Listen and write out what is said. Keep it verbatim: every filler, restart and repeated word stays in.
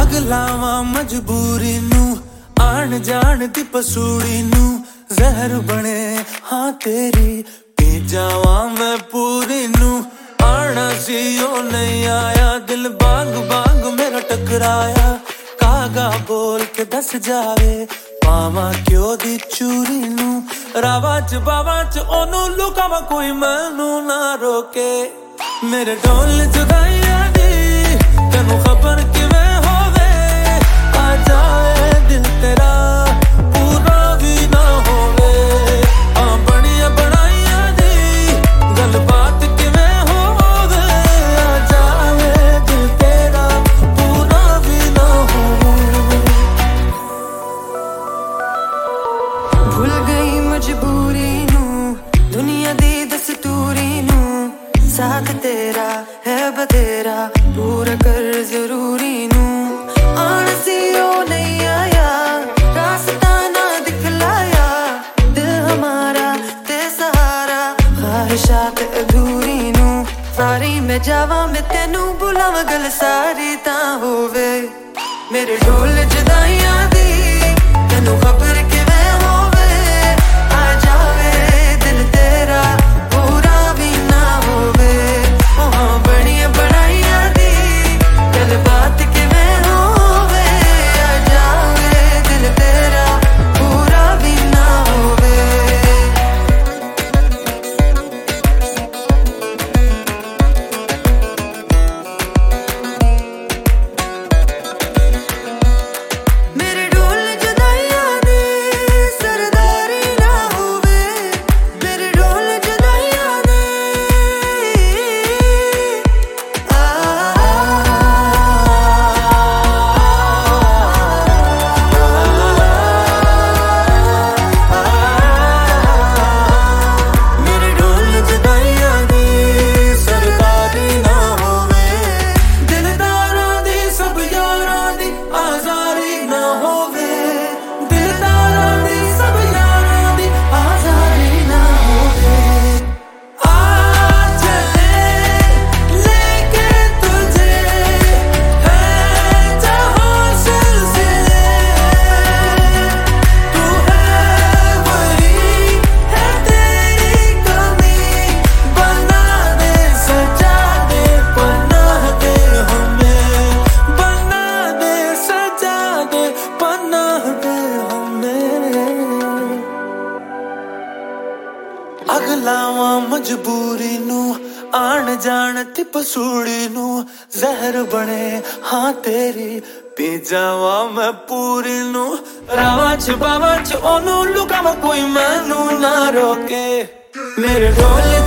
अग लावां मजबूरी नू आण जान दी पसूड़ी नू जहर बने हाँ तेरी पी जावां मैं पूरी नू आना सी ओ नहीं आया दिल बांग बांग मेरा टकराया कागा बोल के दस जावे पावा क्यों दी चूरी नू रावा च बावा च ओनू लुकावा कोई मैनू ना रोके मेरे ढोल जुदाइयां दी तेनू खबर किवें होवे आ जाए दिल तेरा पूरा भी ना होवे आ बनिया बनाइयां दी गल बात किवें होवे आ जाए दिल तेरा पूरा भी ना होवे भूल गई मजबूरी नू दुनिया दी दस्तूरी नू साथ तेरा है बतेरा पूरा कर जरूरी नू आन सी ओ नहीं आया रास्ता ना दिखलाया दिल हमारा ते सहारा ख्वाहिशात अधूरी नू सारी मैं जावा मैं तेनू बुलावा गल सारी ता होवे मेरे ढोल जुदाइयां दी तेनू खबर किवें होवे आ जावे दिल तेरा पूरा भी ना होवे ओ हाँ बनिया बनाइयां दी गल बात किवें होवे आ जावे दिल तेरा पूरा भी ना होवे मेरे ढोल जुदाइयां दी सरदारी ना होवे मेरे ढोल जुदाइयां दी आ मेरे ढोल जुदाइयां दी सरदारी ना होवे दिलदारां दी सब यारां दी आजारी ना होवे दिलदारां दी सब यारां दी आजारी ना होवे आ चले लेके तुझे है जहां सिलसिले तू है वही है तेरी कमी बना दे सजा दे पनाह दे हमें बना दे सजा दे पनाह दे हमें अग लावां मजबूरी नू आण जान ती पसूड़ी नू जहर बने हाँ तेरी पी जावां मैं पूरी नू रावा च बावा च ओनू लुकावा कोई मैनू ना रोके मेरे ढोल